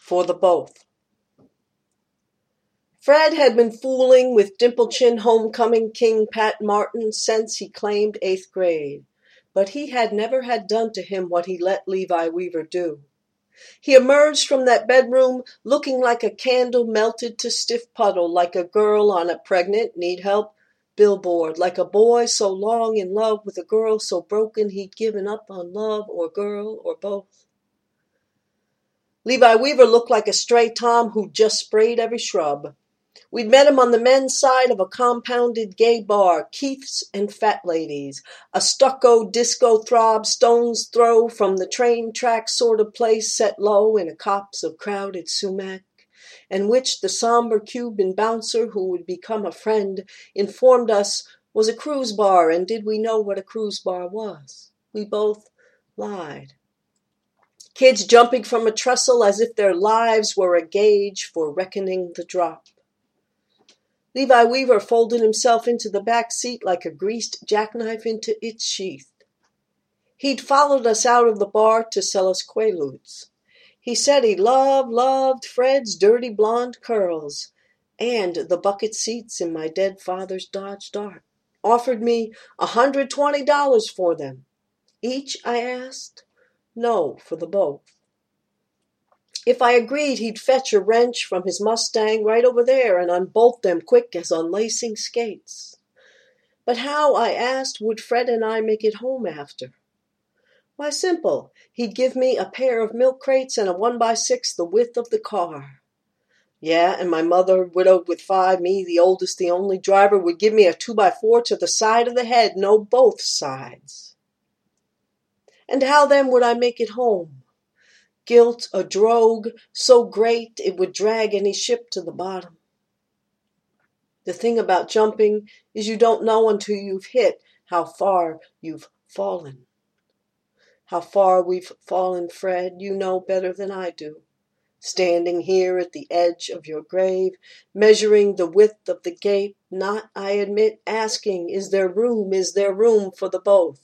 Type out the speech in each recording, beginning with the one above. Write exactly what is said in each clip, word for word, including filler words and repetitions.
for the both. Fred had been fooling with dimple-chin homecoming king Pat Martin since he claimed eighth grade, but he had never had done to him what he let Levi Weaver do. He emerged from that bedroom looking like a candle melted to stiff puddle, like a girl on a pregnant, need help billboard, like a boy so long in love with a girl so broken he'd given up on love or girl or both. Levi Weaver looked like a stray Tom who'd just sprayed every shrub. We'd met him on the men's side of a compounded gay bar, Keith's and Fat Ladies, a stucco disco throb stone's throw from the train track sort of place set low in a copse of crowded sumac, and which the somber Cuban bouncer who would become a friend informed us was a cruise bar, and did we know what a cruise bar was? We both lied. Kids jumping from a trestle as if their lives were a gauge for reckoning the drop. Levi Weaver folded himself into the back seat like a greased jackknife into its sheath. He'd followed us out of the bar to sell us Quaaludes. He said he loved, loved Fred's dirty blonde curls and the bucket seats in my dead father's Dodge Dart. Offered me a hundred twenty dollars for them. Each, I asked. No, for the both. If I agreed, he'd fetch a wrench from his Mustang right over there and unbolt them quick as unlacing skates. But how, I asked, would Fred and I make it home after? Why, simple. He'd give me a pair of milk crates and a one by six the width of the car. Yeah, and my mother, widowed with five, me, the oldest, the only driver, would give me a two by four to the side of the head, no both sides. And how then would I make it home? Guilt, a drogue, so great it would drag any ship to the bottom. The thing about jumping is you don't know until you've hit how far you've fallen. How far we've fallen, Fred, you know better than I do. Standing here at the edge of your grave, measuring the width of the gate, not, I admit, asking, is there room, is there room for the both?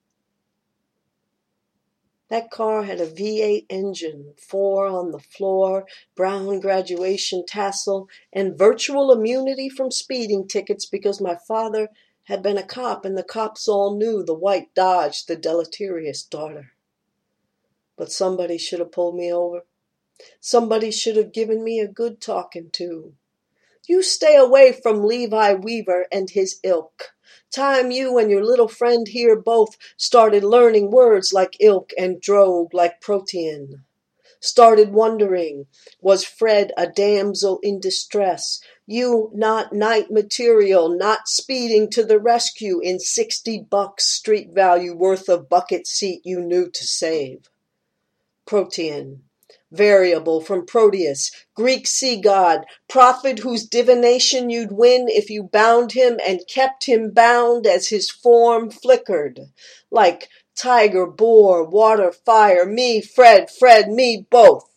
That car had a V eight engine, four on the floor, brown graduation tassel, and virtual immunity from speeding tickets because my father had been a cop and the cops all knew the white Dodge, the deleterious daughter. But somebody should have pulled me over. Somebody should have given me a good talking to. You stay away from Levi Weaver and his ilk. Time you and your little friend here both started learning words like ilk and drogue, like protein. Started wondering, was Fred a damsel in distress? You not night material, not speeding to the rescue in sixty bucks street value worth of bucket seat you knew to save. Protein. Variable from Proteus, Greek sea god, prophet whose divination you'd win if you bound him and kept him bound as his form flickered. Like tiger, boar, water, fire, me, Fred, Fred, me, both.